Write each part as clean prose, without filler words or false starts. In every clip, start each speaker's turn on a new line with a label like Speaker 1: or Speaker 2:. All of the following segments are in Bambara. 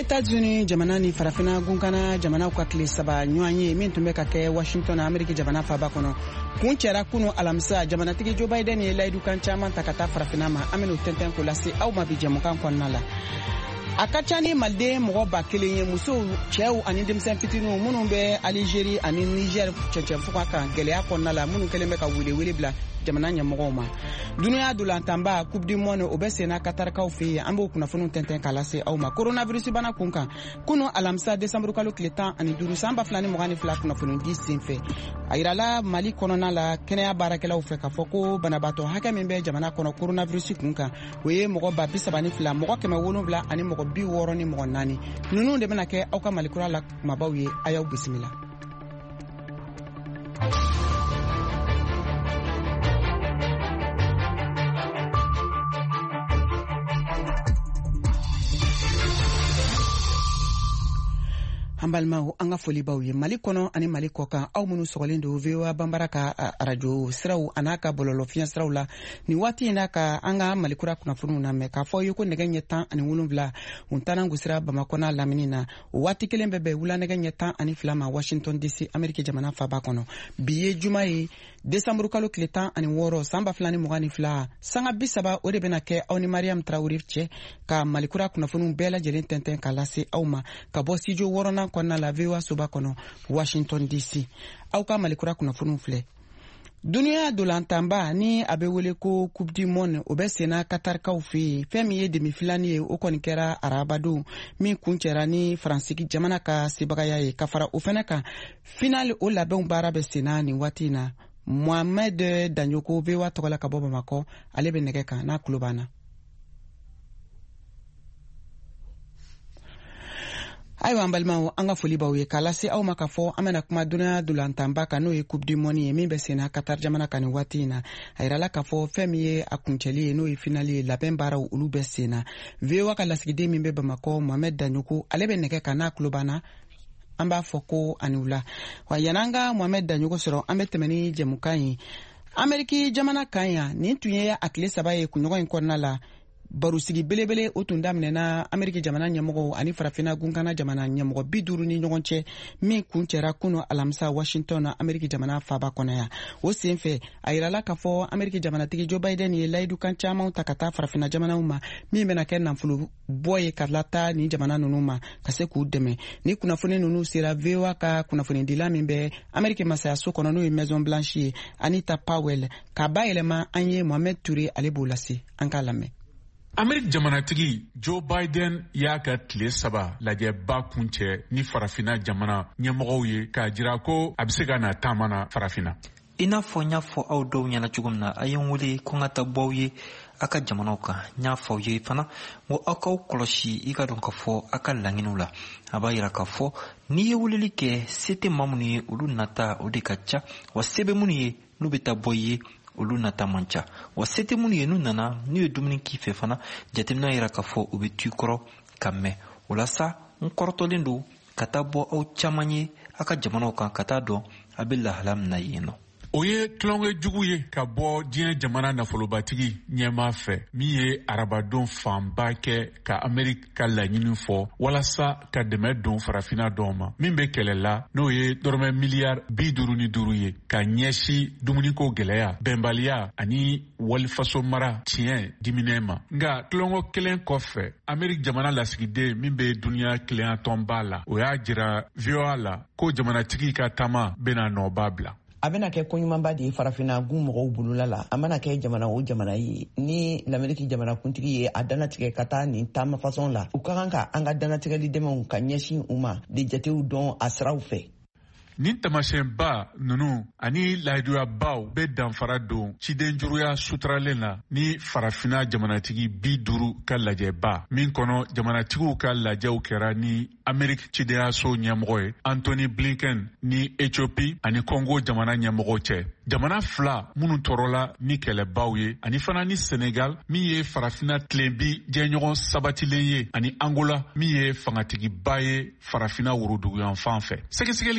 Speaker 1: États-Unis jamana ni farafina gunkana jamana ka tile saba ɲɔgɔn ye min tun bɛ ka kɛ Washington Ameriki jamana faaba kɔnɔ kun cɛra kunu alamisa jamanatigi Joe Biden ye layidu kan caman ta ka taa farafina ma an bɛna o tɛntɛn ko lase aw ma bi jɛmukan kɔnɔna la. A ka ca ni maliden mɔgɔ ba kelen ye musow cɛw ani denmisɛn fitininw minnu bɛ Algérie ani Niger cɛncɛnfuga kan gɛlɛya kɔnɔna la minnu kɛlen bɛ ka wele bila jamana ɲɛmɔgɔw ma. Dunuya dolantanba Coupe du Monde o bɛ senna Katarikaw fɛ yen an b'o kunnafoniw tɛntɛn k'a lase aw ma. Coronavirus bana kun kan kunu alamisa décembre kalo tile 15 san 2022 kunnafoni di senfɛ a yirala Mali kɔnɔna la kɛnɛya baarakɛlaw fɛ k'a fɔ ko banabaatɔ hakɛ min bɛ jamana kɔnɔ coronavirus kun kan o ye mɔgɔ ba 32 mɔgɔ 770 ani mɔgɔ 60 ni mɔgɔ 4 ninnu de bɛna kɛ aw ka Malikura la kumabaw ye a y'aw bisimila. An balimaw an ka foli baw ye Mali kɔnɔ ani Mali kɔkan aw minnu sɔgɔlen don VOA Bambara ka radio siraw an'a ka bɔlɔlɔ fiɲɛ siraw la ni waati in na ka an ka Malikura kunnafoniw lamɛn k'a fɔ ye ko nɛgɛ ɲɛ 17 u tanan gusira Bamakɔ n'a lamini na o waati kelen bɛ bɛn wula nɛgɛ ɲɛ 12 ma Washington DC Ameriki jamana faaba kɔnɔ bi ye juma ye décembre kalo tile 16 san 2022 sanga 30 o de bɛna kɛ aw ni Mariam Traoré cɛ ka Malikura kunnafoniw bɛɛ lajɛlen tɛntɛn k'a lase aw ma ka bɔ studio 8 kɔnɔna la VOA soba kɔnɔ Washington DC aw ka Malikura kunnafoniw filɛ. Dunuya dolantanba ni a bɛ wele ko Coupe du Monde o bɛ senna Katarikaw fɛ yen fɛn min ye demi-finale ye o kɔni kɛra arabadon min kun cɛra ni Faransigi jamana ka sebagaya ye ka fara o fɛnɛ kan finale o labɛnw baara bɛ senna nin waati in na. Mohamed Danyoko VOA tɔgɔ la ka bɔ Bamakɔ ale bɛ nɛgɛ kan n'a tulo b'an na. Ayiwa an balimaw an ka foli b'aw ye k'a lase aw ma k'a fɔ an bɛna kuma dunuya dolantanba kan n'o ye Coupe du Monde ye min bɛ senna Qatar jamana kan nin waati in na a yirala k'a fɔ fɛn min ye a kuncɛli ye n'o ye finale ye labɛn baaraw olu bɛ senna. VOA ka lasigiden min bɛ Bamakɔ Mohamed Danyoko ale bɛ nɛgɛ kan n'a tulo b'an na an b'a fɔ ko ani wula. Wa yan'an ka Mohamed Danyoko sɔrɔ an bɛ tɛmɛ ni jɛmukan ye Ameriki jamana kan yan nin tun ye a tile 3 ye kunɲɔgɔn in kɔnɔna la. Barusigi belebele o tun daminɛna Ameriki jamana ɲɛmɔgɔw ani farafina gunkana jamana ɲɛmɔgɔ 50 ni ɲɔgɔn cɛ min kun cɛra kunu alamisa Washington na Ameriki jamana faaba kɔnɔ yan o senfɛ a yirala k'a fɔ Ameriki jamanatigi Joe Biden ye layidu kan caman ta ka taa farafina jamanaw ma min bɛna kɛ nafolo bɔ ye ka lata ni jamana ninnu ma ka se k'u dɛmɛ ni kunnafoni ninnu sera VOA ka kunnafonidila min bɛ Ameriki masayaso kɔnɔ n'o ye Maison Blanche ye Anita Powell k'a bayɛlɛma an ye Mohamed Touré ale b'o lase an k'a lamɛn.
Speaker 2: Ameriki jamanatigi Joe Biden y'a ka tile 3 lajɛba kun cɛ ni farafina jamana ɲɛmɔgɔw ye k'a jira ko a bɛ se ka na taamana farafina.
Speaker 3: I n'a fɔ n y'a fɔ aw dɔw ɲɛna cogo min na a ye n wele ko n ka taa bɔ aw ye a ka jamanaw kan n y'a fɔ aw ye fana ngo aw k'aw kɔlɔsi i ka dɔn k'a fɔ a ka laɲiniw la a b'a yira k'a fɔ n'i ye weleli kɛ se tɛ maa minnu ye olu nata o de ka ca wa se bɛ minnu ye n'u bɛ taa bɔ i ye olu nata man ca wa se tɛ minnu ye n'u nana n'u ye dumuni k'i fɛ fana jateminɛ yira k'a fɔ u bɛ tu i kɔrɔ ka mɛn o la sa n kɔrɔtɔlen don ka taa bɔ aw caman ye a ka jamanaw kan ka taa dɔn a bɛ lahala min na yen nɔ.
Speaker 2: O ye tulonkɛ jugu ye ka bɔ diɲɛ jamana nafolobatigi ɲɛmaa fɛ min ye arabadon fanba kɛ ka Ameriki ka laɲini fɔ walasa ka dɛmɛ don farafina dɔw ma min bɛ kɛlɛ la n'o ye dɔrɔmɛ miliyari 55 ye ka ɲɛsi dumuniko gɛlɛya bɛnbaliya ani walifaso mara tiɲɛ diminɛ ma nka tulonkɛ kelen kɔfɛ Ameriki jamana lasigiden min bɛ duniya tileyatɔnba la o y'a jira VOA la ko jamanatigi ka taama bɛna nɔba bila.
Speaker 4: A bɛna kɛ koɲumanba de ye farafina gun mɔgɔw bolola la a mana kɛ jamana o jamana ye ni l'Ameriki jamanakuntigi ye a danatigɛ ka taa nin taama fasɔn la u ka kan ka an ka danatigɛli dɛmɛw ka ɲɛsin u ma de jatew dɔn a siraw fɛ.
Speaker 2: Nin tamasɛnba ninnu ani lahiduyabaw bɛ danfara don cidenjuguya suturalen la ni farafina jamanatigi 50 ka lajɛba min kɔnɔ jamanatigiw ka lajɛw kɛra ni Ameriki cidenyaso ɲɛmɔgɔ ye Anthony Blinken ni Ethiopie ani Congo jamana ɲɛmɔgɔw cɛ. Jamana fila minnu tɔɔrɔla ni kɛlɛbaw ye ani fana ni Senegal min ye farafina tilenbi jɛɲɔgɔn sabatilen ye ani Angola min ye fangatigiba ye farafina woroduguyan fan fɛ. Sɛgɛsɛgɛlikɛlaw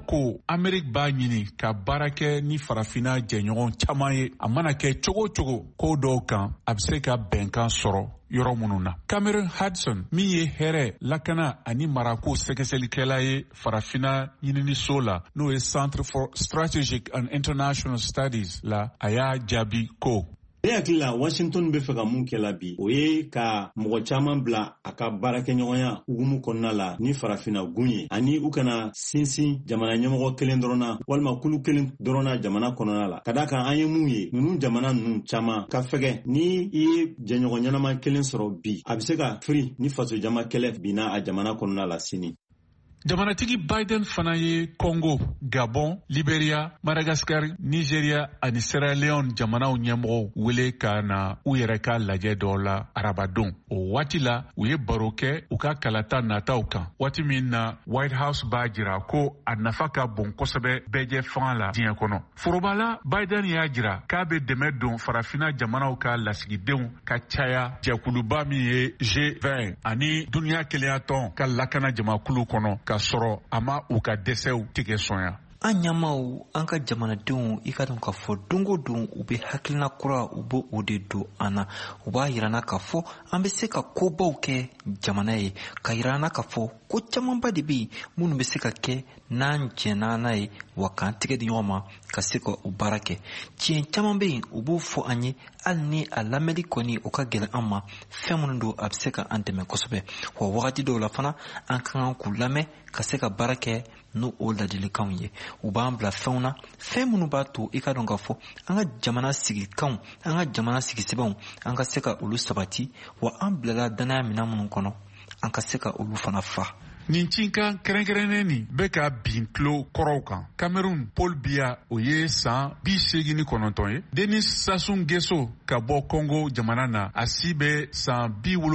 Speaker 2: ko Amerik b'a ɲini ka baara kɛ ni farafina jɛɲɔgɔn caman ye. A mana kɛ cogo cogo ko dɔw kan a bɛ se ka bɛnkan sɔrɔ yɔrɔ minnu na. Cameron Hudson min ye hɛrɛ lakana ani marako sɛgɛsɛlikɛla ye farafina ɲininiso la n'o ye Center for Strategic and International Studies la, a y'a jaabi ko
Speaker 5: ne hakili la Washington bɛ fɛ ka mun kɛla bi o ye ka mɔgɔ caman bila a ka baarakɛɲɔgɔnya hukumu kɔnɔna la ni farafina gun ye ani u kana sinsin jamana ɲɛmɔgɔ kelen dɔrɔn na walima kulu kelen dɔrɔn na jamana kɔnɔna la. Ka d'a kan an ye mun ye ninnu jamana ninnu caman ka fɛgɛ ni i ye jɛɲɔgɔn ɲɛnama kelen sɔrɔ bi a bɛ se ka firi ni faso jama kɛlɛ binna a jamana kɔnɔna la sini.
Speaker 2: Jamanatigi Biden fana ye Congo, Gabon, Liberia, Madagascar, Nigeria ani Sierra Leone jamanaw ɲɛmɔgɔw wele ka na u yɛrɛ ka lajɛ dɔw la arabadon. O waati la u ye baro kɛ u ka kalata nataw kan. Waati min na White House b'a jira ko a nafa ka bon kosɛbɛ bɛɛjɛ fanga la diɲɛ kɔnɔ. Foroba la Biden y'a jira k'a bɛ dɛmɛ don farafina jamanaw ka lasigidenw ka caya jɛkuluba min ye G20 ani duniya kelenya tɔn ka lakana jamakulu kɔnɔ ka sɔrɔ a ma u ka dɛsɛw tigɛ sɔnya.
Speaker 3: An ɲamaw an ka jamanadenw i ka dɔn k'a fɔ don o don u bɛ hakilina kura u bɛ o de don an na. U b'a yirana k'a fɔ an bɛ se ka kobaw kɛ jamana ye ka yirana k'a fɔ ko camanba de bɛ yen minnu bɛ se ka kɛ n'an jɛnna n'a ye wa k'an tɛgɛ di ɲɔgɔn ma ka se ka u baara kɛ. Tiɲɛ caman bɛ yen u b'o fɔ an ye hali ni a lamɛnni kɔni o ka gɛlɛn an ma fɛn minnu don a bɛ se ka an dɛmɛ kosɛbɛ. Wa wagati dɔw la fana an ka kan k'u lamɛn ka se ka baara kɛ n'o o ladilikanw ye. U b'an bila fɛnw na fɛn minnu b'a to i ka dɔn k'a fɔ an ka jamana sigikanw an ka jamana sigisɛbɛnw an ka se ka olu sabati wa an bilala danaya minɛn minnu kɔnɔ an ka se ka olu fana fa.
Speaker 2: Nin cinkan kɛrɛnkɛrɛnnen nin bɛ ka bin tulo kɔrɔw kan. Cameroon Paul Biya o ye san 89 ye. Denis Sassou Nguesso ka bɔ Congo jamana na a si bɛ san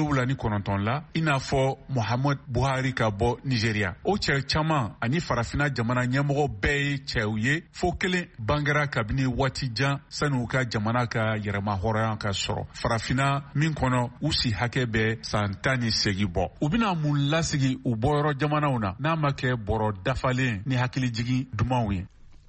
Speaker 2: 79 la i n'a fɔ Muhammad Buhari ka bɔ Nigeria. O cɛ caman ani farafina jamana ɲɛmɔgɔ bɛɛ ye cɛw ye fo kelen bangera kabini waati jan sani u ka jamana ka yɛrɛma hɔrɔnya ka sɔrɔ. Farafina min kɔnɔ u si hakɛ bɛ san 18 bɔ. U bɛna mun lasigi u bɔ jamanaw na n'a ma kɛ bɔrɔ dafalen ni hakilijigin dumanw ye.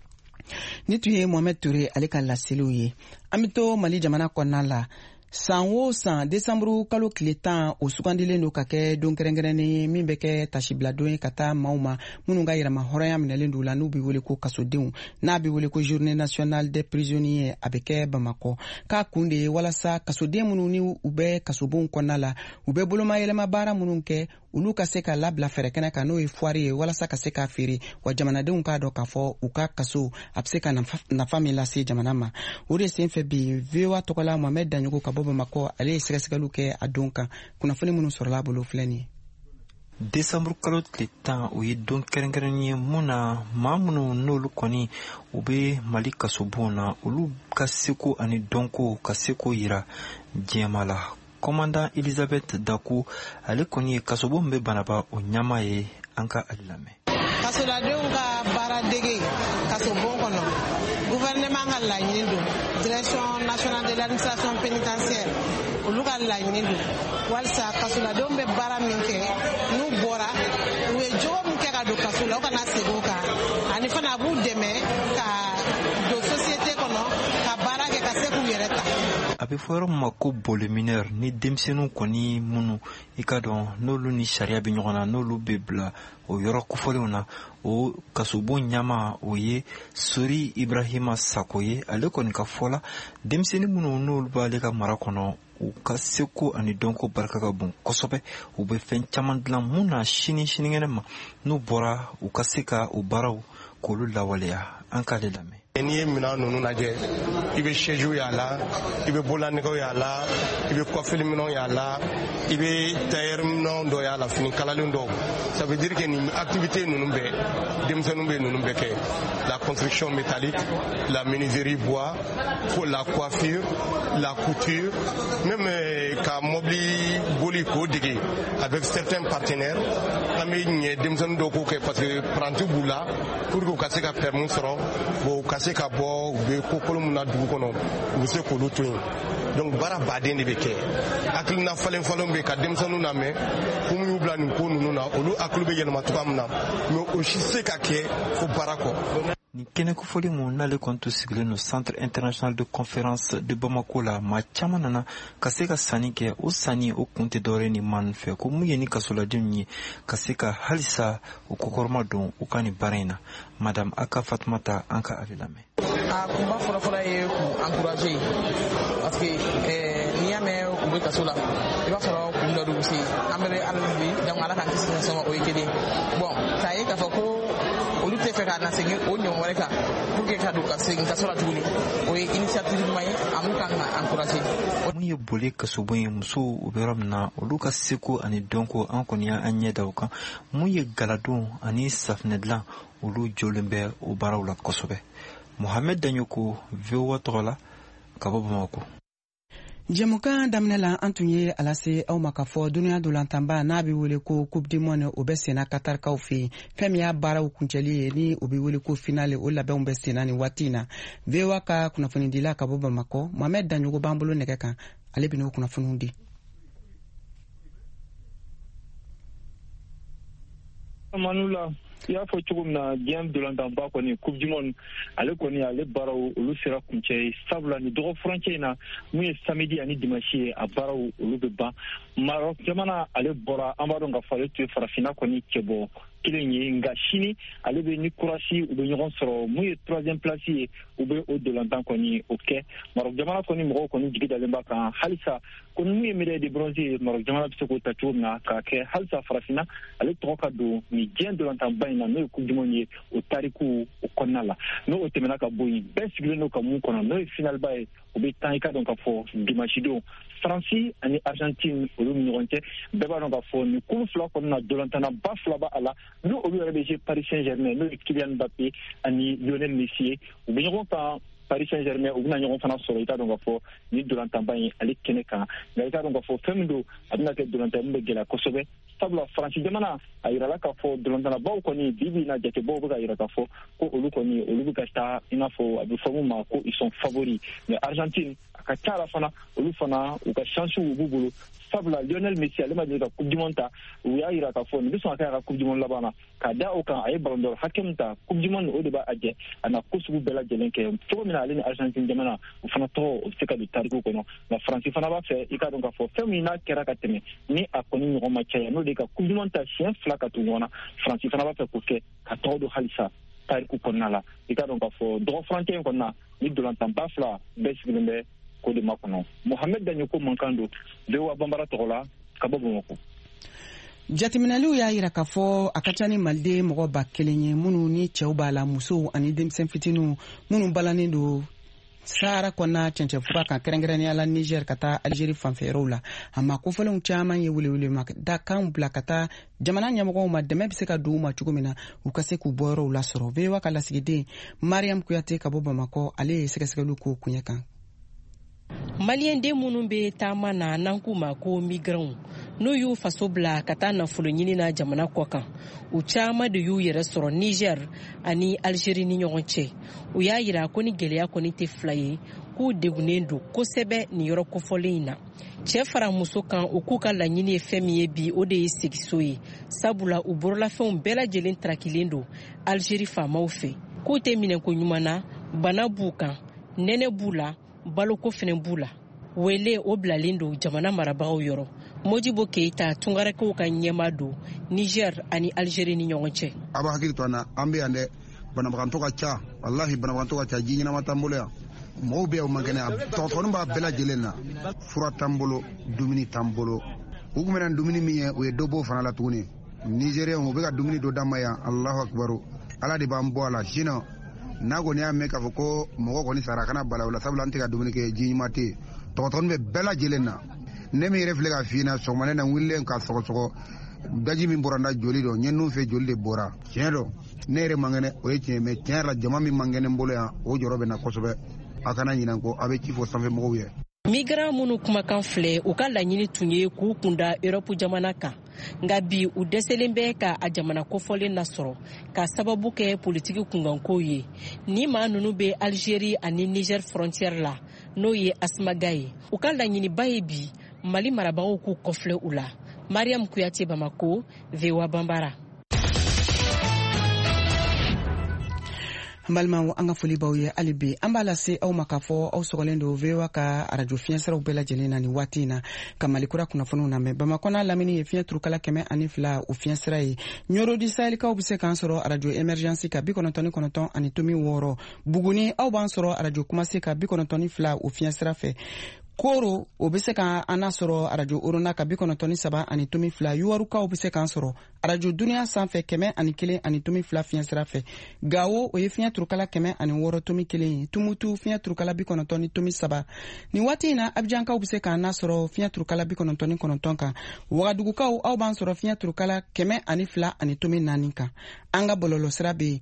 Speaker 1: Ni tun ye Mohamed Touré ale ka laseliw ye. An bɛ to Mali jamana kɔnɔna la. San o san Desanburu kalo tile 10 o sugandilen don ka kɛ don kɛrɛnkɛrɛnnen min bɛ kɛ tasibiladon ye ka taa maaw ma minnu ka yɛrɛma hɔrɔnya minɛlen don la n'u bɛ wele ko kasodenw n'a bɛ wele ko Journée nationale des prisonniers a bɛ kɛ Bamakɔ. K'a kun de ye walasa kasoden minnu ni u bɛ kasobonw kɔnɔna la u bɛ bolomayɛlɛma baara minnu kɛ olu ka se ka labila fɛrɛkɛnɛ kan n'o ye foire ye walasa ka se k'a feere wa jamanadenw k'a dɔn k'a fɔ u ka kaso a bɛ se ka nafa min lase jamana ma. O de senfɛ bi VOA tɔgɔla Mohamed Danyogo ka bɔ Bamakɔ ale ye sɛgɛsɛgɛliw kɛ a don kan kunnafoni minnu sɔrɔla a bolo filɛ nin ye.
Speaker 3: Desanburu kalo tile 10 o ye don kɛrɛnkɛrɛnnen ye mun na maa minnu n'olu kɔni u bɛ Mali kasobon na olu ka seko ani dɔnko ka seko yira diɲɛma la. Commandant Elisabeth Dakou ale kɔni ye kasobon bɛ banaba o ɲama ye an ka ale lamɛn.
Speaker 6: Kasoladenw ka baara dege kasobon kɔnɔ gouvernement ka laɲini don direction nationale de l'administration pénitentiaire olu ka laɲini don walasa kasoladenw bɛ baara min kɛ n'u bɔra u ye jogo min kɛ ka don kaso la u kana segin o kan ani fana a b'u dɛmɛ ka don société kɔnɔ ka baara kɛ ka se k'u yɛrɛ ta.
Speaker 3: A bɛ fɔ yɔrɔ min ma ko boli mineur ni denmisɛnninw kɔni minnu i ka dɔn n'olu ni sariya bɛ ɲɔgɔn na n'olu bɛ bila o yɔrɔ kofɔlenw na o kasobon ɲama o ye Sori Ibrahima Sako ye ale kɔni ka fɔ la denmisɛnnin minnu n'olu b'ale ka mara kɔnɔ u ka seko ani dɔnko barika ka bon kosɛbɛ u bɛ fɛn caman dilan mun na sinikɛnɛ ma n'u bɔra u ka se ka o baaraw k'olu lawaleya an k'ale lamɛn.
Speaker 7: N'i ye minɛn ninnu lajɛ i bɛ siègew y'a la i bɛ bololanɛgɛw y'a la i bɛ kɔfili minɛnw y'a la i bɛ tailleur minɛnw dɔ y'a la fini kalalen dɔw ça veut dire que nin activité ninnu bɛɛ denmisɛnninw bɛ ninnu bɛɛ kɛ la construction métallique la menuiserie bois la coiffure la couture même ka mobili boli k'o dege avec certains partenaires an bɛ ɲɛ denmisɛnnin dɔw k'o kɛ parce que paranti b'u la pour que u ka se ka permis sɔrɔ bon u ka se ka bɔ u bɛ kokolo min na dugu kɔnɔ u bɛ se k'olu to yen donc baara baden de bɛ kɛ hakilina falen-falenw bɛ ka denmisɛnninw lamɛn kun min y'u bila nin ko ninnu na olu hakili bɛ yɛlɛma cogoya min na mais o si se ka kɛ fo baara kɔ.
Speaker 3: Ni kɛnɛ kofɔli mun n'ale kɔni tun sigilen no Centre international de conférence de Bamako la maa caman nana ka se ka sanni kɛ o sanni o kun tɛ dɔwɛrɛ ni maa ninnu fɛ ko mun ye ni kasoladenw ye ka se ka halisa o kokɔrɔma don u ka nin baara in na. Madame Aka Fatumata an ka ale lamɛn.
Speaker 8: A kunba fɔlɔfɔlɔ ye k'u encourager parce que n'i y'a mɛn u bɛ kaso la i b'a sɔrɔ kun dɔ de bɛ se an bɛ ala bi donc ala ka kisi ka sɔn o ye kelen bon k'a ye k'a fɔ ko olu tɛ fɛ ka na segin o ɲɔgɔn wɛrɛ kan pour que ka don ka segin kaso la tuguni o ye initiative ɲuman ye an b'u kan ka encourager.
Speaker 3: Mun ye boli kasobon ye musow u bɛ yɔrɔ min na olu ka seko ani dɔnko an kɔni y'an ɲɛ da o kan mun ye galadon ani safinɛ dilan olu jɔlen bɛ o baaraw la kosɛbɛ. Mohamed Danyoko VOA tɔgɔ la ka bɔ Bamako.
Speaker 1: Jɛmukan daminɛ la an tun ye ala se aw ma ka fɔ duniya dolantanba n'a bɛ wele ko Coupe du Monde o bɛ senna Katarikaw fɛ yen fɛn min y'a baaraw kuncɛli ye ni o bɛ wele ko finale o labɛnw bɛ senna nin waati in na. VOA ka kunnafonidila ka bɔ Bamakɔ Mohamed Danyogo b'an bolo nɛgɛ kan ale bɛ n'o kunnafoniw di.
Speaker 9: Manula i y'a fɔ cogo min na diɲɛ dolantanba kɔni Coupe du Monde ale kɔni ale baaraw olu sera kuncɛ sabula ni dɔgɔ furancɛ in na mun ye samedi ani dimanche ye a baaraw olu bɛ ban. Maroc jamana ale bɔra an b'a dɔn ka fɔ ale tun ye farafinna kɔni cɛbɔ kelen ye nka sini ale bɛ ni Kurasi u bɛ ɲɔgɔn sɔrɔ mun ye 3e place ye u bɛ o dolantan kɔni o kɛ. Maroc jamana kɔni mɔgɔw kɔni jigi dalen b'a kan halisa ko mun ye médaille de bronze ye Maroc jamana bɛ se k'o ta cogo min na k'a kɛ halisa farafinna ale tɔgɔ ka don ni diɲɛ dolantanba in na n'o ye Coupe du Monde ye o tariku o kɔnɔna la n'o tɛmɛna ka bɔ yen bɛɛ sigilen don ka mun kɔnɔ n'o ye finaleba ye o bɛ tan i ka dɔn ka fɔ dimanche don Faransi ani Argentine olu ni ɲɔgɔn cɛ bɛɛ b'a dɔn ka fɔ ni kulu fila kɔnɔna dolantanaba fila b'a la n'o olu yɛrɛ bɛ Paris Saint-Germain n'o ye Kylian Mbappé ani Lionel Messi ye u bɛ ɲɔgɔn kan Paris Saint-Germain u bɛna ɲɔgɔn fana sɔrɔ i ka dɔn ka fɔ ni dolantanba in ale kɛnɛ kan nka i ka dɔn ka fɔ fɛn min don a bɛna kɛ dolantan min bɛ gɛlɛya kosɛbɛ sabula Faransi jamana a yirala k'a fɔ dolantannabaw kɔni bi na jatebaw bɛ ka yira k'a fɔ ko olu kɔni olu bɛ ka taa i n'a fɔ a bɛ fɔ mun ma ko ils sont favoris mais Argentine a ka ca la fana olu fana u ka chance u b'u bolo sabula Lionel Messi ale ma deli ka Coupe du Monde ta u y'a yira k'a fɔ nin bɛ sɔn ka kɛ a ka Coupe du Monde laban na k'a da o kan a ye Ballon d'Or hakɛ min ta Coupe du Monde o de b'a jɛ a na ko sugu bɛɛ lajɛlen kɛ cogo min na ale ni Argentine jamana u fana tɔgɔ o bɛ se ka don tariku kɔnɔ nka Faransi fana b'a fɛ i ka dɔn k'a fɔ fɛn min n'a kɛra ka tɛmɛ ni a kɔni ɲɔgɔn ma caya n'o de ka Coupe du Monde ta siɲɛ 2 ka tugu ɲɔgɔn na Faransi fana b'a fɛ k'o kɛ ka tɔgɔ don halisa tariku kɔnɔna la i ka dɔn k'a fɔ dɔgɔ furancɛ in kɔnɔna ni dolantanba fila bɛɛ sigilen bɛ ko de ma kɔnɔ. Mohamed Danyoko mankan don VOA Bambara tɔgɔ la ka bɔ Bamakɔ.
Speaker 1: Jateminɛliw y'a yira k'a fɔ a ka ca ni Maliden mɔgɔ 1000 ye minnu ni cɛw b'a la musow ani denmisɛn fitininw minnu balannen don Sahara kɔnɔna cɛncɛnfuga kan kɛrɛnkɛrɛnnenya la Niger ka taa Algérie fanfɛyɔrɔw la a ma kofɔlenw caman ye welewelema da kan bila ka taa jamana ɲɛmɔgɔw ma dɛmɛ bɛ se ka don u ma cogo min na u ka se k'u bɔ yɔrɔw lasɔrɔ. VOA ka lasigiden Mariam Kuyate ka bɔ Bamakɔ ale ye sɛgɛsɛgɛliw k'o kuɲɛ kan.
Speaker 10: Maliyɛnden minnu bɛ taama na n'an k'u ma ko migrants n'u y'u faso bila ka taa nafolo ɲini na jamana kɔ kan u caman de y'u yɛrɛ sɔrɔ Niger ani Algérie ni ɲɔgɔn cɛ u y'a yira ko ni gɛlɛya kɔni tɛ fila ye k'u degunnen don kosɛbɛ nin yɔrɔ kofɔlen in na cɛ fara muso kan u k'u ka laɲini ye fɛn min ye bi o de ye segiso ye sabula u borolafɛnw bɛɛ lajɛlen tarakilen don Algérie faamaw fɛ k'u tɛ minɛko ɲuman na bana b'u kan nɛnɛ b'u la baloko fɛnɛ b'u la wele o bilalen don jamana marabagaw yɔrɔ Modibo Keita tungarekew ka ɲɛma don Niger ani Algérie ni ɲɔgɔn cɛ
Speaker 11: a b'a hakili to an na an bɛ yan dɛ banabagatɔ ka ca wallahi banabagatɔ ka ca ji ɲɛnama t'an bolo yan mɔgɔw bɛ yan u man kɛnɛ dɔgɔtɔrɔnin b'a bɛɛ lajɛlen na fura t'an bolo dumuni t'an bolo u tun bɛna dumuni min ye o ye dɔ b'o fana la tuguni Nigériens u bɛ ka dumuni dɔ d'an ma yan Allahu akibaru ala de b'an bɔ a la sinon n'a kɔni y'a mɛn k'a fɔ ko mɔgɔ kɔni sara kana bala o la sabula an tɛ ka dumuni kɛ ji ɲuman tɛ yen dɔgɔtɔrɔnin bɛ bɛɛ lajɛlen na ne min yɛrɛ filɛ ka f'i ɲɛna sɔgɔmada in na n wililen ka sɔgɔsɔgɔ daji min bɔra n da joli dɔ n ye nun fɛ joli de bɔra tiɲɛ dɔ ne yɛrɛ man kɛnɛ o ye tiɲɛ mais tiɲɛ yɛrɛ la jama min man kɛnɛ n bolo yan o jɔrɔ bɛ na kosɛbɛ a kana ɲinɛ ko a bɛ ci fɔ sanfɛmɔgɔw ye.
Speaker 10: Migrants minnu kumakan filɛ u ka laɲini tun ye k'u kunda Europe jamana kan nka bi u dɛsɛlen bɛ ka a jamana kofɔlen nasɔrɔ ka sababu kɛ politiki kunkanko ye ni maa ninnu bɛ Algérie ani Niger frontière la n'o ye Asmaga ye u ka laɲiniba ye bi Mali marabagaw k'u kɔfilɛ u la. Mariam Kuyate, Bamako, VOA Bambara.
Speaker 1: Balmaw an ka foli baw ye hali bi an b'a lase aw ma k'a fɔ aw sɔgɔlen don VOA ka arajo fiɲɛsiraw bɛɛ lajɛlen na ni waati in na ka Malikura kunnafoniw lamɛn. Bamakɔ n'a lamini ye fiɲɛ turukala 102 o fiɲɛsira ye. Ɲorodi Sahɛlikaw bɛ se k'an sɔrɔ arajo Emergency ka 99 ani tomi 6. Buguni aw b'an sɔrɔ arajo Kumase ka 92 o fiɲɛsira fɛ. Koro o bɛ se ka an sɔrɔ arajo Orona ka 93 ani tomi 2. Yuwarukaw bɛ se k'an sɔrɔ arajo Duniya sanfɛ 101 ani tomi 2 fiɲɛsira fɛ. Gawo o ye fiɲɛ turukala 106 tomi 1. Tumutu fiɲɛ turukala 90 ni tomi 3. Ni waati in na Abidjankaw bɛ se k'an sɔrɔ fiɲɛ turukala 99 kan. Wagadugukaw aw b'an sɔrɔ fiɲɛ turukala 102 ani tomi 4 kan. An ka bɔlɔlɔsira bɛ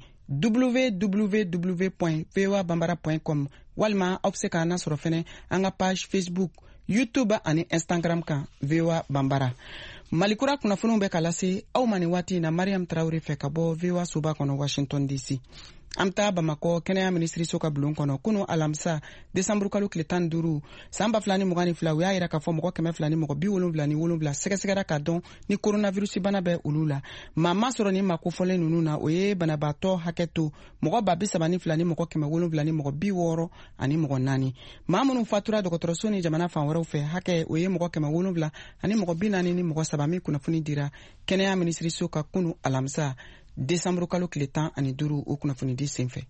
Speaker 1: www.voabambara.com walima aw bɛ se k'an sɔrɔ fɛnɛ an ka page Facebook, YouTube ani Instagram kan VOA Bambara. Malikura kunnafoniw bɛ ka lase aw ma ni waati in na Mariam Traoré fɛ ka bɔ VOA soba kɔnɔ Washington DC. An bɛ taa Bamakɔ kɛnɛya minisiriso ka bulon kɔnɔ kunu alamisa Desanburu kalo tile 15 san 2022 u y'a yira k'a fɔ mɔgɔ 277 sɛgɛsɛgɛra k'a dɔn ni coronavirus bana bɛ olu la. Maa ma sɔrɔ ni makofɔlen ninnu na o ye banabaatɔ hakɛ to mɔgɔ 32 ni mɔgɔ 700 ni mɔgɔ 60 ani mɔgɔ 4. Maa minnu fatura dɔgɔtɔrɔso ni jamana fan wɛrɛw fɛ hakɛ o ye mɔgɔ 700 ani mɔgɔ 40 ni mɔgɔ 3 min kunnafoni dira kɛnɛya minisiriso ka kunu alamisa Desanburu kalo tile 15 o kunnafoni di senfɛ.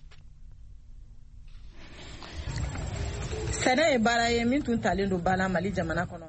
Speaker 8: Sɛnɛ ye baara ye min tun talen don bana Mali jamana kɔnɔ.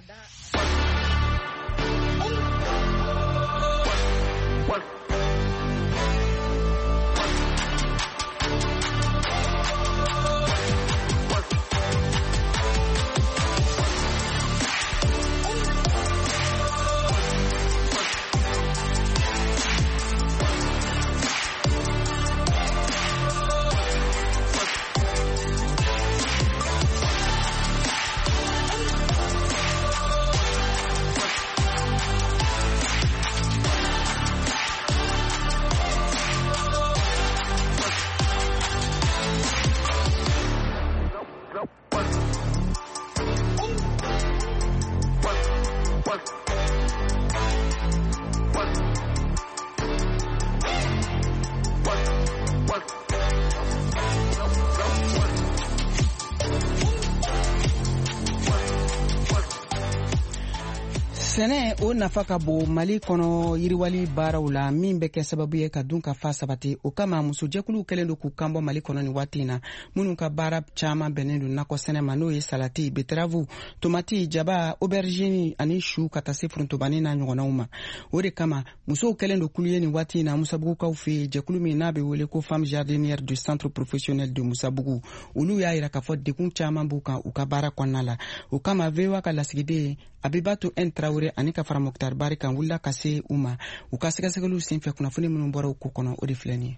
Speaker 1: Sɛnɛ o nafa ka bon Mali kɔnɔ yiriwali baaraw la min bɛ kɛ sababu ye ka dun ka fa sabati. O kama musojɛkuluw kɛlen don k'u kanbɔ Mali kɔnɔ ni waati in na minnu ka baara caman bɛnnen don nakɔ sɛnɛ ma n'o ye salati, beteravu, tomati, jaba, aubergine ani su ka taa se forontobani n'a ɲɔgɔnnaw ma. O de kama musow kɛlen don kulu ye ni waati in na Musabugukaw fɛ yen jɛkulu min n'a bɛ wele ko Femme Jardinière du Centre Professionnel de Musabugu. Olu y'a yira k'a fɔ degun caman b'u kan u ka baara kɔnɔna la. O kama VOA ka lasigiden Abibatu N Traoré ani ka fara Mokhtar Bari kan wulila ka se u ma u ka sɛgɛsɛgɛliw senfɛ kunnafoni minnu bɔra u ko kɔnɔ o de filɛ nin ye.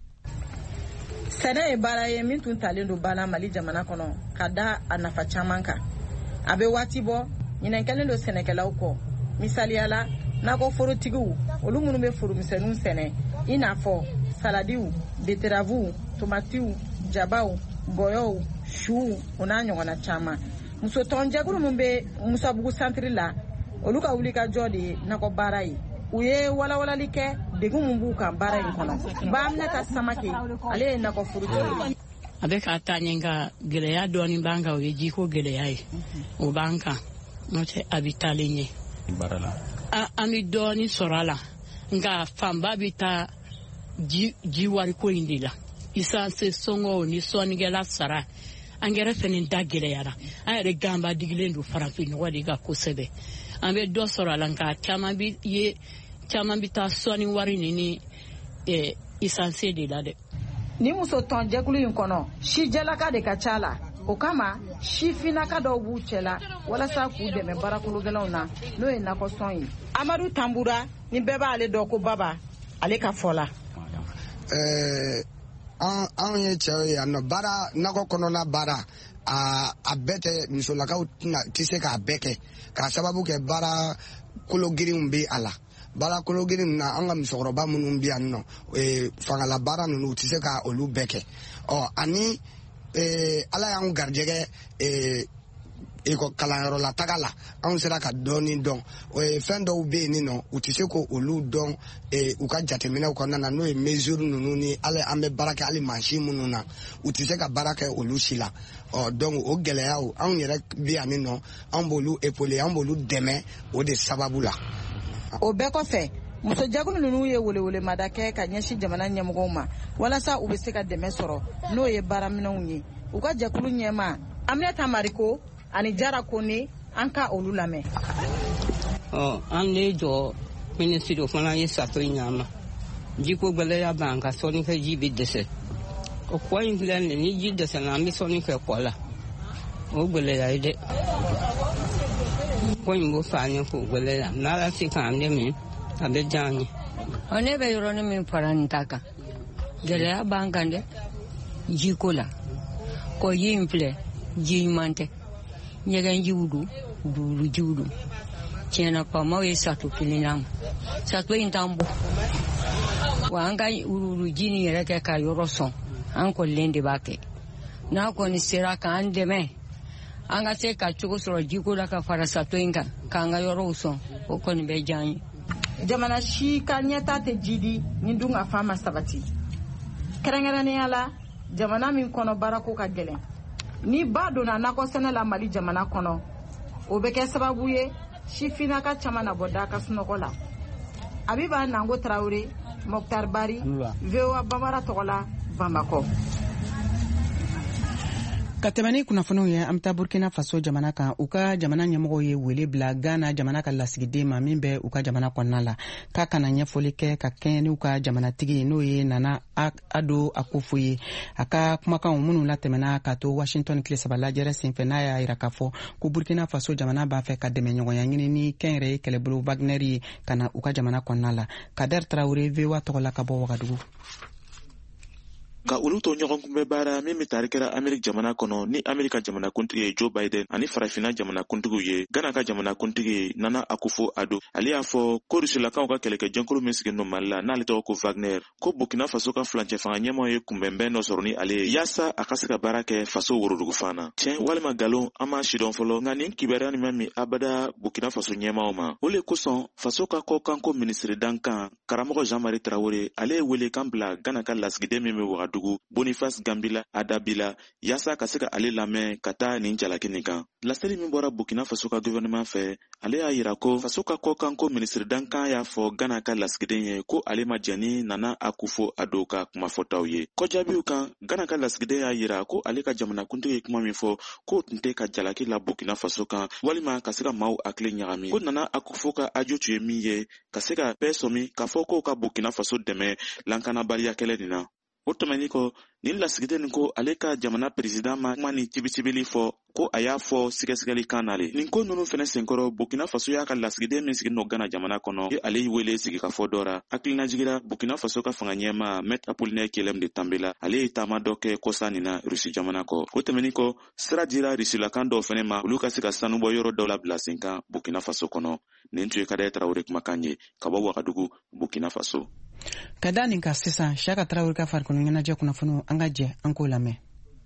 Speaker 8: Sɛnɛ ye baara ye min tun talen don bana Mali jamana kɔnɔ ka da a nafa caman kan. A bɛ waati bɔ ɲinɛn kɛlen don sɛnɛkɛlaw kɔ. Misaliyala nakɔ forotigiw olu minnu bɛ foromisɛnninw sɛnɛ i n'a fɔ saladiw, beteravuw, tomatiw, jabaw, gɔyɔw, suw o n'a ɲɔgɔnna caman. Muso tɔnjɛkulu min bɛ Musabugu centre la olu ka wuli ka jɔ de ye nakɔ baara ye. U ye walawalali kɛ degun min b'u kan baara in kɔnɔ. Baminata Samake ale ye nakɔ forotigi ye.
Speaker 12: A bɛ ka taa ɲɛ nka gɛlɛya dɔɔni b'an kan o ye jiko gɛlɛya ye. O b'an kan n'o tɛ a bɛ taalen ɲɛ. Baara la. An bɛ dɔɔni sɔrɔ a la nka fanba bɛ taa ji wariko in de la. Isanse sɔngɔw ni sɔnnikɛla sara. An yɛrɛ fɛnɛ da gɛlɛyara. An yɛrɛ ganba digilen don farafinnɔgɔ de kan kosɛbɛ. An bɛ dɔ sɔrɔ a la nka caman bɛ taa sɔnni wari ni isanse de la dɛ.
Speaker 8: Ni muso tɔnjɛkulu in kɔnɔ sijɛlaka de ka ca la. O kama sifinnaka dɔw b'u cɛ la walasa k'u dɛmɛ baarakologɛlɛnw na n'o ye nakɔsɔn ye. Amadu Tambura ni bɛɛ b'ale dɔn ko Baba ale ka fɔ la.
Speaker 13: Anw ye cɛw ye yan nɔ baara nakɔ kɔnɔna baara a bɛɛ tɛ musolakaw tɛ se k'a bɛɛ kɛ k'a sababu kɛ baara kologirinw bɛ a la baara kologirin na an ka musokɔrɔba minnu bɛ yan nɔ fangala baara ninnu u tɛ se ka olu bɛɛ kɛ ani ala y'an garijɛgɛ kalanyɔrɔ la taga la anw sera ka dɔɔni dɔn fɛn dɔw bɛ yen nɔ u tɛ se ko olu dɔn u ka jateminɛw kɔnɔna na n'o ye mesure ninnu ni hali an bɛ baara kɛ hali mansin minnu na u tɛ se ka baara kɛ olu si la donc o gɛlɛyaw anw yɛrɛ bɛ yan nɔ an b'olu épauler an b'olu dɛmɛ o de sababu la.
Speaker 14: O bɛɛ kɔfɛ musojɛkulu ninnu ye welewelemada kɛ ka ɲɛsin jamana ɲɛmɔgɔw ma walasa u bɛ se ka dɛmɛ sɔrɔ n'o ye baaraminɛnw ye u ka jɛkulu ɲɛma Aminata Mariko ani Jara Kone an ka olu lamɛn.
Speaker 15: An ne jɔ ministre o fana ye sato ɲama jiko gɛlɛya b'an ka sɔnni kɛ ji bɛ dɛsɛ o kɔ in filɛ nin ni ji dɛsɛla an bɛ sɔnni kɛ kɔ la o gɛlɛya ye dɛ kɔ in b'o fa ɲɛ k'o gɛlɛya n'ala se k'an dɛmɛ a bɛ diya an ye.
Speaker 16: Ne bɛ yɔrɔnin min fara nin ta kan gɛlɛya b'an kan dɛ jiko la kɔ ji in filɛ ji ɲuman tɛ ɲɛgɛn jiw don duuru jiw don tiɲɛna faamaw ye sato kelen d'an ma sato in t'an bɔ wa an ka wuluwulu ji nin yɛrɛ kɛ ka yɔrɔ sɔn an kɔlilen de b'a kɛ n'a kɔni sera k'an dɛmɛ an ka se ka cogo sɔrɔ jiko la ka fara sato in kan k'an ka yɔrɔw sɔn o kɔni bɛ diya an ye.
Speaker 14: Jamana si ka ɲɛta tɛ jidi ni dun ka fa ma sabati kɛrɛnkɛrɛnnenya la jamana min kɔnɔ baarako ka gɛlɛn ni ba donna nakɔ sɛnɛ la Mali jamana kɔnɔ o bɛ kɛ sababu ye sifinnaka caman na bɔ da ka sunɔgɔ la. Abiba Nango Traoré, Mokhtar Bari, VOA Bambara tɔgɔ la Bamakɔ.
Speaker 1: Ka tɛmɛ ni kunnafoniw ye an bɛ taa Burkina Faso jamana kan u ka jamana ɲɛmɔgɔw ye wele bila Ghana jamana ka lasigiden ma min bɛ u ka jamana kɔnɔna la k'a kana ɲɛfɔli kɛ ka kɛɲɛ n'u ka jamanatigi n'o ye Nana Ado Akufo ye a ka kumakanw minnu latɛmɛna ka to Washington tile saba lajɛrɛ senfɛ n'a y'a jira k'a fɔ ko Burkina Faso jamana b'a fɛ ka dɛmɛ ɲɔgɔnya ɲini ni kɛnyɛrɛye kɛlɛbolo Wagner ye ka na u ka jamana kɔnɔna la. Kader Traoré VOA tɔgɔ la ka bɔ Wagadugu.
Speaker 17: Ka olu to ɲɔgɔn kunbɛ baara min bɛ tari kɛra Amerika jamana kɔnɔ ni Amerika jamana kuntigi ye Joe Biden ani farafina jamana kuntigiw ye Ghana ka jamana kuntigi Nana Akufo Addo ale y'a fɔ ko Rusilakaw ka kɛlɛkɛ jɛnkulu min sigilen don Mali la n'ale tɔgɔ ko Wagner ko Burkina Faso ka fulancɛ fanga ɲɛmɔgɔ ye kunbɛnbɛn dɔ sɔrɔ ni ale ye yaasa a ka se ka baara kɛ faso worodugu fan na. Tiɲɛ walima galon an m'a sidɔn fɔlɔ nka nin kibaruya nin ma min abada Burkina Faso ɲɛmɔgɔw ma o le kosɔn faso ka kɔkanko minisiri dankan karamɔgɔ Jean-Marie Traoré ale ye wele kan bila Ghana ka lasigiden min bɛ Wagadugu Boniface Gambila Adabila yaasa ka se ka ale lamɛn ka taa nin jalaki nin kan. Laseli min bɔra Burkina Faso ka gouvernement fɛ ale y'a yira ko faso ka kɔkanko minisiri dankan y'a fɔ Ghana ka lasigiden ye ko ale ma jɛni Nana Akufo Addo ka kumafɔtaw ye. Kɔjaabiw kan Ghana ka lasigiden y'a yira ko ale ka jamana kuntigi ye kuma min fɔ k'o tun tɛ ka jalaki la Burkina Faso kan walima ka se ka maaw hakili ɲagami ko Nana Akufo ka ajo tun ye min ye ka se ka bɛɛ sɔmi k'a fɔ k'o ka Burkina Faso dɛmɛ lankanabaliya kɛlɛ nin na. O tɛmɛni kɔ nin lasigiden nin ko ale ka jamana president ma kuma ni tibitibili fɔ ko a y'a fɔ sɛgɛsɛgɛli kan n'ale. Nin ko ninnu fɛnɛ senkɔrɔ Burkina Faso y'a ka lasigiden min sigi nɔ Ghana jamana kɔnɔ ye ale wele sigi ka fɔ dɔ ra hakilina jigira Burkina Faso ka fanga ɲɛma Maître Apollinaire Kelem de Tambela ale ye taama dɔ kɛ kɔsa nin na Rusi jamana kɔ. O tɛmɛni kɔ sira dira Rusilakan dɔw fɛnɛ ma olu ka se ka sanubɔ yɔrɔ dɔw la bila sen kan Burkina Faso kɔnɔ. Nin tun ye Kader Traoré kumakan ye ka bɔ Wagadugu Burkina Faso.
Speaker 1: Ka da nin ka sisan Shaka Traoré ka farikolo ɲɛnajɛ kunnafoniw an ka jɛ an k'o lamɛn.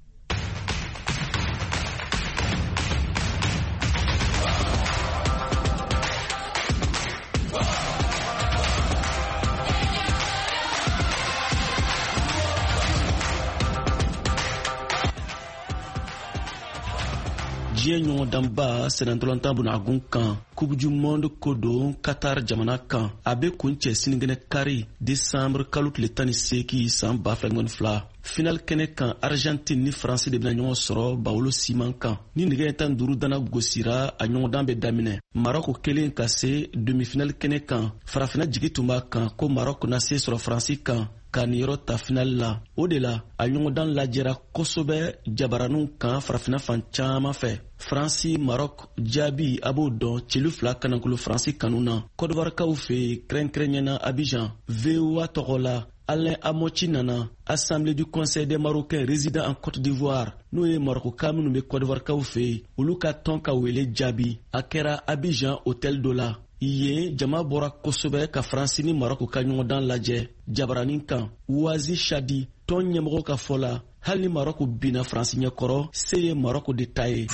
Speaker 18: diɲɛ ɲɔgɔndanba sɛnɛntɔlɔntan bunagun kan coupe du monde ko don Qatar jamana kan a bɛ kun cɛ sinikɛnɛ kari décembre kalo tile 18 san 2022 final kɛnɛ kan Argentine ni France de bɛna ɲɔgɔn sɔrɔ bawolo siman kan ni nɛgɛ 15 dana gosira a ɲɔgɔndan bɛ daminɛ Maroc kelen ka se demi-final kɛnɛ kan farafina jigi tun b'a kan ko Maroc na se sɔrɔ France kan ka niyɔrɔ ta final la o de la a ɲɔgɔndan lajɛra kosɛbɛ jabaraniw kan farafina fan caman fɛ France Maroc jaabi a b'o dɔn celu fila kanankolo France kanu na Côte d'Ivoire kaw fɛ kɛrɛnkɛrɛnyana Abidjan VOA tɔgɔ la Alain Amochi nana Assemblée du Conseil des Marocains résidant en Côte d'Ivoire n'o ye Marocain minnu bɛ Côte d'Ivoire kaw fɛ olu ka tɔn ka wele jaabi a kɛra Abidjan hôtel dɔ la yen jama bɔra kosɛbɛ ka faransi ni marɔku ka ɲɔgɔndan lajɛ jabaranin kan wazi shadi tɔn ɲɛmɔgɔ ka fɔ la hali ni marɔku binna faransi ɲɛkɔrɔ se ye marɔku de ta ye.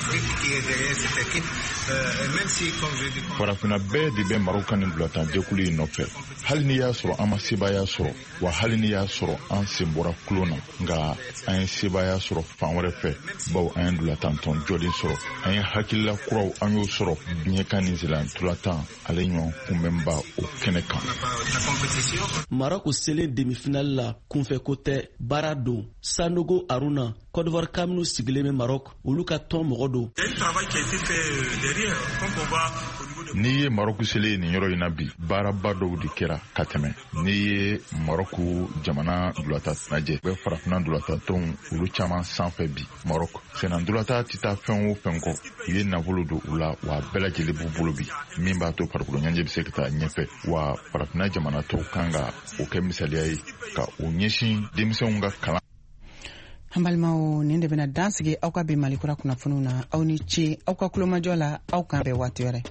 Speaker 19: farafina bɛɛ de bɛ marɔku ka nin dulatan jɛkulu in nɔfɛ hali ni y'a sɔrɔ an ma sebaya sɔrɔ wa hali ni y'a sɔrɔ an sen bɔra kulon na nka an ye sebaya sɔrɔ fan wɛrɛ fɛ bawo an ye dulatan tɔn jɔlen sɔrɔ an ye hakilila kuraw an y'o sɔrɔ diɲɛ kan ni zelan dulatan ale ɲɔgɔn kunbɛnba o kɛnɛ kan.
Speaker 18: marɔku selen demi-finale la kunfɛko tɛ baara don. Sanogo Aruna, Côte d'Ivoire kaminu sigilen bɛ Maroc, olu ka tɔn mɔgɔ don.
Speaker 19: N'i ye Maroc selen nin yɔrɔ in na bi, baaraba dɔw de kɛra ka tɛmɛ. N'i ye Maroc jamana dulata lajɛ, u bɛ farafina dulata tɔnw olu caman sanfɛ bi Maroc. Senna dulata tɛ taa fɛn o fɛn kɔ, u ye nafolo don u la wa bɛɛ lajɛlen b'u bolo bi. Min b'a to farikolo ɲɛnajɛ bɛ se ka taa ɲɛfɛ wa farafina jamana tɔw kan ka o kɛ misaliya ye ka o ɲɛsin denmisɛnw ka kalan.
Speaker 1: An balimaw nin de bɛna dan sigi aw ka bi Malikura kunnafoniw na aw ni ce aw ka kulomajɔ la aw kan bɛɛ waati wɛrɛ.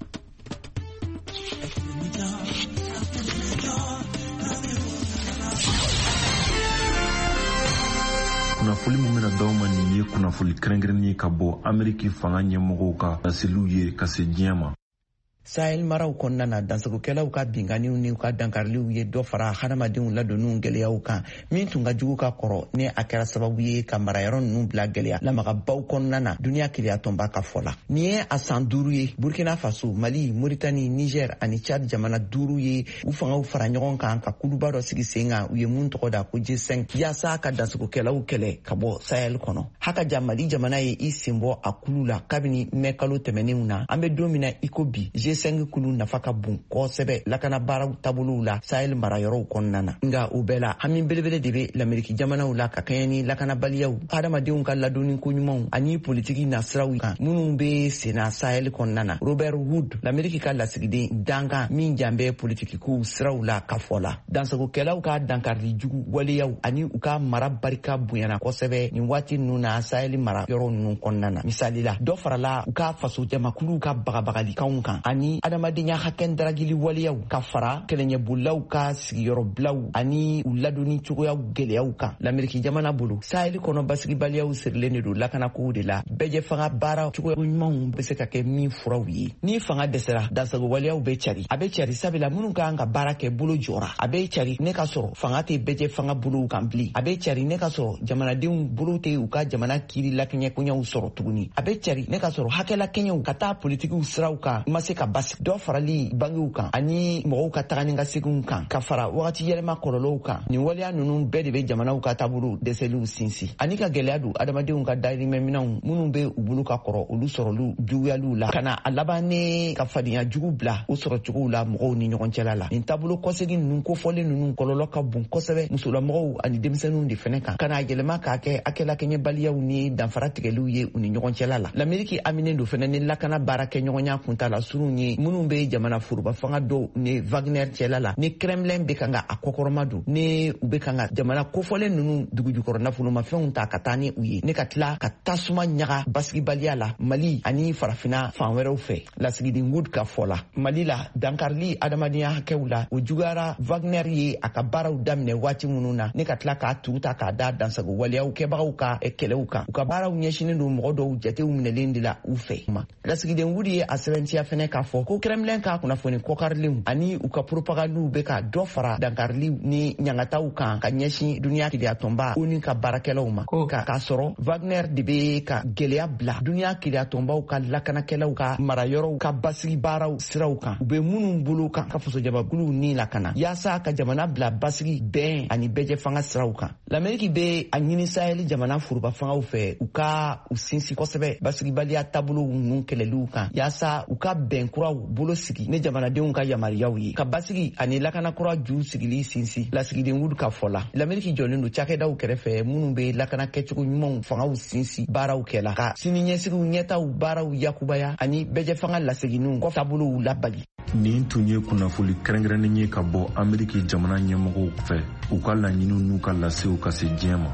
Speaker 20: kunnafoni min bɛna d'aw ma nin ye kunnafoni kɛrɛnkɛrɛnnen ye ka bɔ Ameriki fanga ɲɛmɔgɔw ka laseliw ye ka se diɲɛ ma.
Speaker 4: Sahel maraw kɔnɔna na dansagokɛlaw ka binganiw ni ka dankariliw ye dɔ fara hadamadenw ladonniw gɛlɛyaw kan min tun ka jugu ka kɔrɔ ni a kɛra sababu ye ka marayɔrɔ ninnu bila gɛlɛya lamagabaw kɔnɔna na duniya keleyatɔnba ka fɔ la. Nin ye a san 5 ye Burkina Faso, Mali, Mauritanie, Niger ani Chad jamana 5 ye u fangaw fara ɲɔgɔn kan ka kuluba dɔ sigi sen kan u ye mun tɔgɔ da ko G5 yaasa ka dansagokɛlaw kɛlɛ ka bɔ Sahel kɔnɔ. Hakaja Mali jamana ye i sen bɔ a kulu la kabini mɛ kalo tɛmɛnenw na an bɛ don min na iko bi G5 kulu nafa ka bon kosɛbɛ lakana baaraw taabolow la Sahel marayɔrɔw kɔnɔna na. Nga o bɛɛ la hami belebele de bɛ l'Ameriki jamanaw la ka kɛɲɛ ni lakanabaliyaw hadamadenw ka ladonni ko ɲumanw ani politiki nasiraw kan minnu bɛ senna Sahel kɔnɔna na. Robert Wood l'Ameriki ka lasigiden dankan min janbɛ politiki kow siraw la ka fɔ la. Dansagokɛlaw ka dankari jugu waleyaw ani u ka mara barika bonyana kosɛbɛ nin waati ninnu na Sahel marayɔrɔ ninnu kɔnɔna na. Misali la dɔ farala u ka faso jamakuluw ka bagabagalikaw kan ani adamadenya hakɛ daragili waleyaw ka fara kɛlɛɲɛbolaw ka sigiyɔrɔbilaw ani u ladonni cogoyaw gɛlɛyaw kan. L'Ameriki jamana bolo Sahel kɔnɔ basigibaliyaw sirilen de don lakanakow de la bɛɛ fanga baara cogoya ɲumanw bɛ se ka kɛ min furaw ye. Ni fanga dɛsɛra dansagowaleyaw bɛ cari a bɛ cari sabula minnu kan ka baara kɛ bolo jɔra a bɛ cari ne ka sɔrɔ fanga tɛ bɛɛ fanga bolow kan bilen a bɛ cari ne ka sɔrɔ jamanadenw bolo tɛ u ka jamana kiri lakɛɲɛkoɲɛw sɔrɔ tuguni a bɛ cari ne ka sɔrɔ hakɛlakɛɲɛw ka taa politikiw siraw kan ma se ka basi dɔ farali bangew kan ani mɔgɔw ka tagani ka seginw kan ka fara wagati yɛlɛma kɔlɔlɔw kan nin waleya ninnu bɛɛ de bɛ jamanaw ka taabolo dɛsɛliw sinsin ani ka gɛlɛya don adamadenw ka dahirimɛminɛw minnu bɛ u bolo ka kɔrɔ olu sɔrɔlu juguyaliw la ka na a laban ne ka fadenya jugu bila o sɔrɔ cogow la mɔgɔw ni ɲɔgɔn cɛla la. Nin taabolo kɔsegin ninnu kofɔlen ninnu kɔlɔlɔ ka bon kosɛbɛ musolamɔgɔw ani denmisɛnninw de fɛnɛ kan ka na yɛlɛma k'a kɛ hakɛlakɛɲɛbaliyaw ni danfara tigɛliw ye u ni ɲɔgɔn cɛla la. L'Ameriki aminen don fɛnɛ ni lakana baara kɛ ɲɔgɔnya kuntala surun ye minnu bɛ jamana furuba fanga dɔw ni Wagner cɛla la ni Kremlin bɛ kan ka a kɔkɔrɔma don ni u bɛ kan ka jamana kofɔlen ninnu dugujukɔrɔ nafolomafɛnw ta ka taa ni u ye ne ka tila ka tasuma ɲaga basigibaliya la Mali ani farafina fan wɛrɛw fɛ. Lasigiden Wood ka fɔ la Mali la dankarili adamadenya hakɛw la o juguyara Wagner ye a ka baaraw daminɛ waati minnu na ne ka tila k'a tugu ta k'a da dansago waleyaw kɛbagaw ka kɛlɛw kan u ka baaraw ɲɛsinen don mɔgɔ dɔw jatew minɛlen de la u fɛ. Lasigiden Wood ye a sɛbɛntiya fɛnɛ k'a fɔ ko Kremlin ka kunnafoni kɔkarilenw ani u ka propagandiw bɛ ka dɔ fara dankariliw ni ɲangataw kan ka ɲɛsin duniya keleyatɔnba o ni ka baarakɛlaw ma k'a sɔrɔ Wagner de bɛ ka gɛlɛya bila duniya keleyatɔnbaw ka lakanakɛlaw ka marayɔrɔw ka basigi baaraw siraw kan u bɛ minnu bolo kan ka fasojabakuluw ni lakana yaasa ka jamana bila basigi bɛn ani bɛjɛ fanga siraw kan. L'Ameriki bɛ a ɲini Sahel jamana furuba fangaw fɛ u ka u sinsin kosɛbɛ basigibaliya taabolow ninnu kɛlɛliw kan yaasa u ka bɛn kuraw bolo sigi ne jamanadenw ka yamariyaw ye ka basigi ani lakana kura ju sigili sinsin. Lasigiden Wood ka fɔ la L'Ameriki jɔlen don cakɛdaw kɛrɛfɛ minnu bɛ lakana kɛcogo ɲumanw fangaw sinsin baaraw kɛla ka sini ɲɛsigiw ɲɛtaw baaraw yakubaya ani bɛjɛ fanga laseginniw kɔ taabolow labali.
Speaker 20: Nin tun ye kunnafoni kɛrɛnkɛrɛnnen ye ka bɔ Ameriki jamana ɲɛmɔgɔw fɛ u ka laɲiniw n'u ka lasew ka se diɲɛ ma.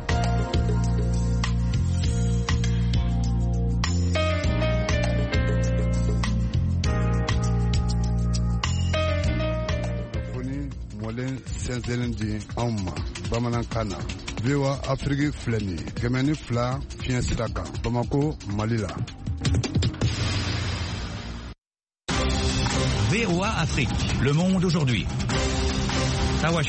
Speaker 11: sɛnsɛnlen di anw ma bamanankan na. VOA Afrique filɛ nin ye 102 fiɲɛ sira kan Bamako, Mali la.
Speaker 21: VOA Afrique, le monde aujourd'hui.